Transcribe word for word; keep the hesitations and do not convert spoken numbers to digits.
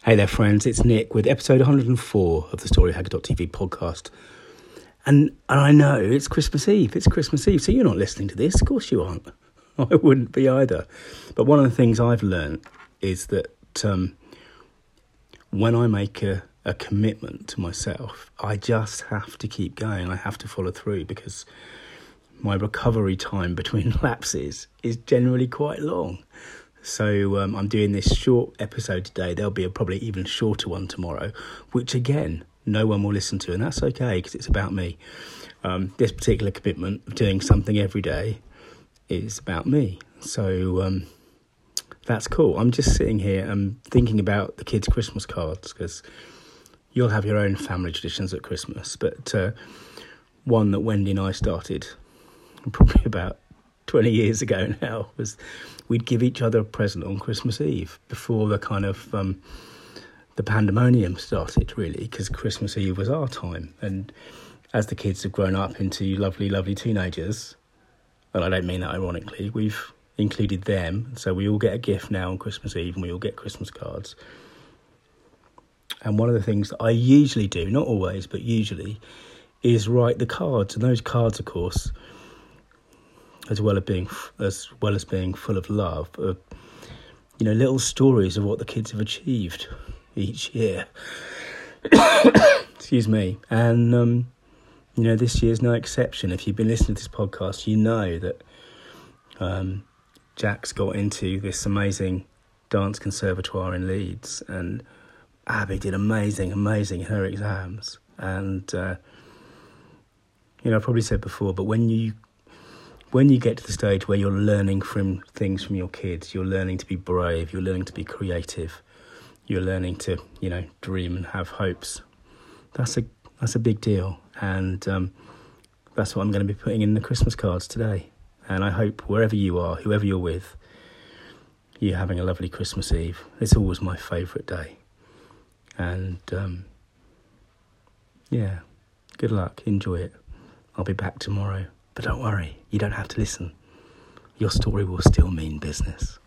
Hey there, friends. It's Nick with episode one hundred four of the Storyhacker dot T V podcast. And, and I know it's Christmas Eve. It's Christmas Eve, so you're not listening to this. Of course you aren't. I wouldn't be either. But one of the things I've learned is that um, when I make a, a commitment to myself, I just have to keep going. I have to follow through because my recovery time between lapses is generally quite long. So um, I'm doing this short episode today. There'll be a probably even shorter one tomorrow, which again, no one will listen to. And that's okay because it's about me. Um, this particular commitment of doing something every day is about me. So um, that's cool. I'm just sitting here and thinking about the kids' Christmas cards because you'll have your own family traditions at Christmas. But uh, one that Wendy and I started probably about twenty years ago now was we'd give each other a present on Christmas Eve before the kind of um, the pandemonium started, really, because Christmas Eve was our time. And as the kids have grown up into lovely, lovely teenagers, and I don't mean that ironically, we've included them. So we all get a gift now on Christmas Eve and we all get Christmas cards. And one of the things that I usually do, not always, but usually, is write the cards. And those cards, of course, as well as being as well as being full of love, uh, you know, little stories of what the kids have achieved each year. Excuse me. And um, you know, this year's no exception. If you've been listening to this podcast, you know that um, Jack's got into this amazing dance conservatoire in Leeds, and Abby did amazing, amazing in her exams. And uh, you know, I probably said before, but when you When you get to the stage where you're learning from things from your kids, you're learning to be brave, you're learning to be creative, you're learning to, you know, dream and have hopes. That's a that's a big deal, and um, that's what I'm going to be putting in the Christmas cards today. And I hope wherever you are, whoever you're with, you're having a lovely Christmas Eve. It's always my favourite day, and um, yeah, good luck, enjoy it. I'll be back tomorrow. But don't worry, you don't have to listen. Your story will still mean business.